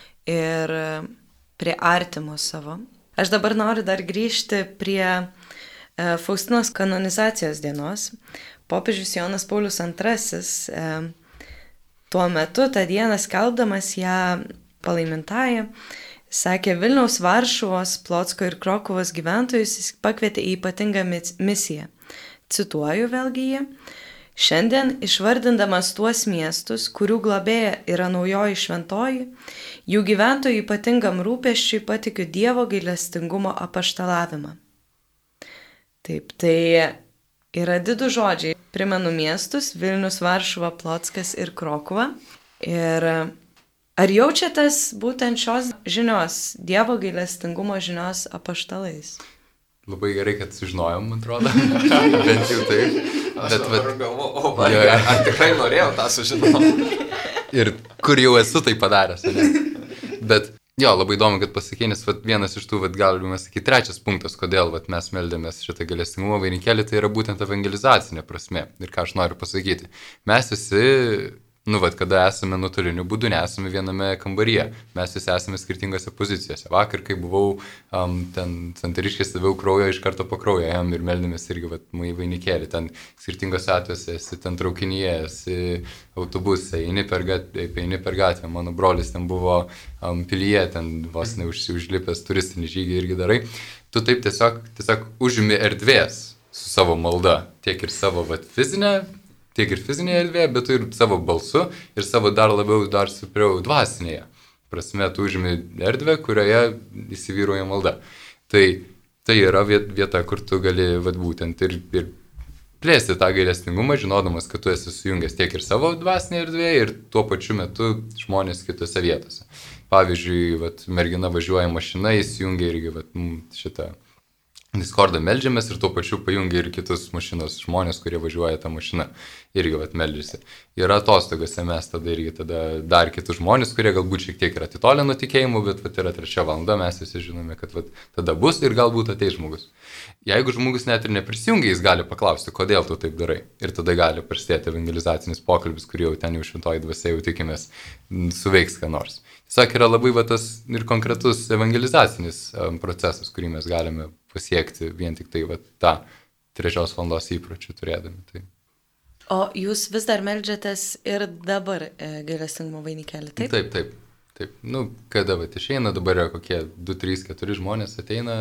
ir um, prie artimo savo. Aš dabar noriu dar grįžti prie uh, Faustinos kanonizacijos dienos. Popiežius Jonas Paulius antrasis um, tuo metu, tą dieną skelbdamas ją palaimintąją, sakė, Vilniaus, Varšuvos, Plocko ir Krokuvos gyventojus jis pakvietė į ypatingą misiją. Cituoju vėlgi jį. Šiandien išvardindamas tuos miestus, kurių globėja yra naujoji šventoji, jų gyventojų ypatingam rūpesčiui patikiu Dievo gailestingumo apaštalavimą. Taip, tai yra didų žodžiai. Primenu miestus Vilnius, Varšuva, Plockas ir Krokuva. Ir ar jaučiatės būtent šios žinios, Dievo gailestingumo žinios apaštalais? Labai gerai, kad sužinojom, man atrodo. Bent jau taip. Aš dabar galvoju, o ja. ar, ar tikrai norėjau tą sužinoti. Ir kur jau esu tai padaręs, ne? Bet jo, labai įdomu, kad pasakė, nes vat, vienas iš tų, vat, galime sakyti, trečias punktas, kodėl vat, mes meldėmės šitą gailestingumo vainikėlį, tai yra būtent evangelizacinė prasme. Ir ką aš noriu pasakyti. Mes visi, nu, vat, kada esame nuotoliniu būdu, nesame viename kambaryje. Mes visi esame skirtingose pozicijose. Vakar, kai buvau um, ten Santariškės, daviau kraujo, iš karto po kraujo jam ir meldėmės irgi vat, į vainikėlį. Ten skirtingose atvejuose, esi ten traukinyje, esi autobuse, eini per, gat, eini per gatvę. Mano brolis ten buvo um, pilyje, ten vos neužlipęs turistinį žygį irgi darai. Tu taip tiesiog, tiesiog užimi erdvės su savo malda, tiek ir savo vat, fizinę, tiek ir fizinėje erdvėje, bet tu ir savo balsu ir savo dar labiau, dar stipriau dvasinėje. Prasme, tu užimi erdvę, kurioje įsivyruoja malda. Tai, tai yra vieta, kur tu gali vat, būtent ir, ir plėsti tą gailestingumą, žinodamas, kad tu esi sujungęs tiek ir savo dvasinėje erdvėje ir tuo pačiu metu žmonės kitose vietose. Pavyzdžiui, vat, mergina važiuoja mašina, įsijungia irgi vat, šitą Discordą meldžiamės ir tuo pačiu pajungia ir kitus mašinos žmonės, kurie važiuoja tą mašiną. Irgi vat, meldžiasi. Yra atostogose mes tada irgi tada dar kitus žmonės, kurie galbūt šiek tiek yra atitolę nuo tikėjimų, bet vat, yra trečia valanda, mes visi žinome, kad vat, tada bus ir galbūt ateis žmogus. Jeigu žmogus net ir neprisijungia, jis gali paklausti, kodėl tu taip darai. Ir tada gali prasidėti evangelizacinis pokalbis, kurį jau ten jau šventoji dvasia jau tikimės suveiks ką nors. Tiesiog yra labai va, tas ir konkretus evangelizacinis um, procesas, kurį mes galime pasiekti vien tik tai va, tą trečios valandos įpročių turėdami. Tai. O jūs vis dar meldžiatės ir dabar e, gailestingumo vainikėlį, taip? Taip, taip. taip. Nu, kada va, išeina, dabar yra kokie du, trys, keturi žmonės ateina,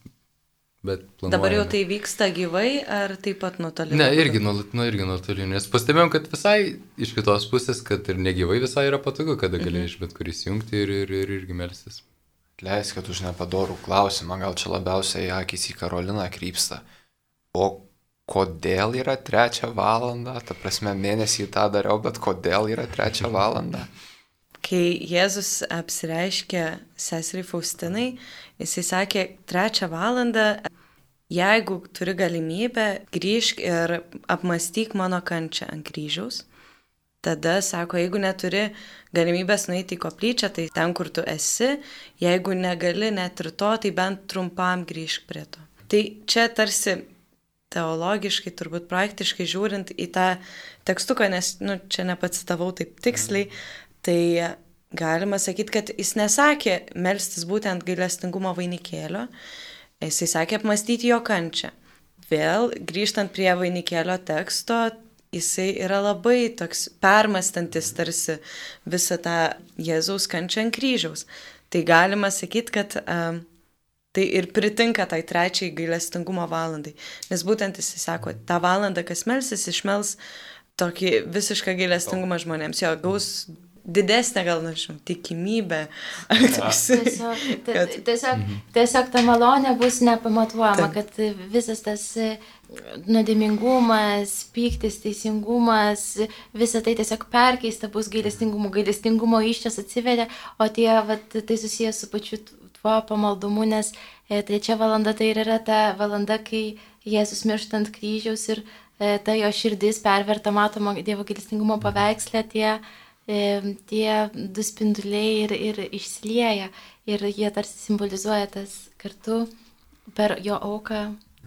bet planuojame. Dabar jau tai vyksta gyvai ar taip pat nuotoliniu? Ne, irgi, nu, nu, irgi nuotoliniu, nes pastebėjom, kad visai iš kitos pusės, kad ir negyvai visai yra patogu, kada gali mhm. iš bet kur įsijungti ir, ir, ir irgi melstis. Leiskit už nepadorų klausimą, gal čia labiausiai akys į Karoliną krypsta. O kodėl yra trečią valandą? Ta prasme, mėnesį tą dariau, bet kodėl yra trečią valandą? kai Jėzus apsireiškė seseriai Faustinai, jisai sakė, trečią valandą, jeigu turi galimybę, grįžk ir apmastyk mano kančią ant kryžiaus. Tada sako, jeigu neturi galimybės nueiti į koplyčią, tai ten, kur tu esi, jeigu negali net ir to, tai bent trumpam grįžk prie to. Tai čia tarsi teologiškai, turbūt praktiškai žiūrint į tą tekstuką, nes nu, čia nepacitavau taip tiksliai, tai galima sakyti, kad jis nesakė melstis būtent gailestingumo vainikėlio, jisai sakė apmastyti jo kančią. Vėl grįžtant prie vainikėlio teksto, jisai yra labai toks permastantis tarsi visą tą Jėzaus kančią ant kryžiaus. Tai galima sakyti, kad um, tai ir pritinka tai trečiai gailestingumo valandai. Nes būtent jisai sako, tą valandą, kas melsis, išmels tokį visišką gailestingumą žmonėms. Jo, gaus didesnė, gal, nežinau, tikimybė. Tiesiog, tiesiog, tiesiog ta malonė bus nepamatuojama, kad visas tas nuodėmingumas, pyktis, teisingumas, visa tai tiesiog perkeista bus gailestingumu. Gailestingumo iščias atsiveria, o tie, vat, tai susijęs su pačiu tuo pamaldumu, nes e, trečia valanda tai ir yra ta valanda, kai Jėzus miršta ant kryžiaus ir e, ta jo širdis perverta matoma Dievo gailestingumo paveikslė, tie, e, tie du spinduliai ir, ir išsilieja ir jie tarsi simbolizuoja tas kartu per jo auką.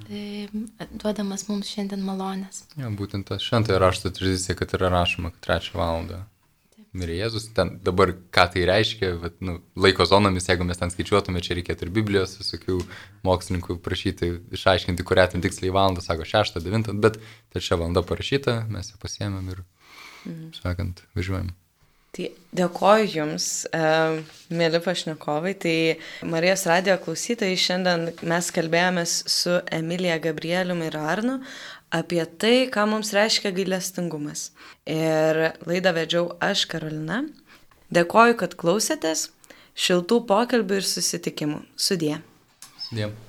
Tai duodamas mums šiandien malonės. Ja, būtent tas šventojo rašto tradicija, kad yra rašoma, kad trečią valandą mirė Jėzus. Ten dabar ką tai reiškia, bet, nu, laiko zonomis, jeigu mes ten skaičiuotume, čia reikėtų ir Biblijos, visokių mokslininkų prašyti, išaiškinti, kurią ten tiksliai valandą, sako šeštą, devintą, bet trečia valanda parašyta, mes ją pasiėmėm ir, mm. sakant, važiuojam. Tai dėkoju Jums, e, mėly pašnekovai. Tai Marijos radijo klausytojai, šiandien mes kalbėjomės su Emilija Gabrieliumi ir Arnu apie tai, ką mums reiškia gailestingumas. Ir laidą vedžiau aš, Karolina. Dėkoju, kad klausėtės. Šiltų pokalbių ir susitikimų. Sudie. Sudie.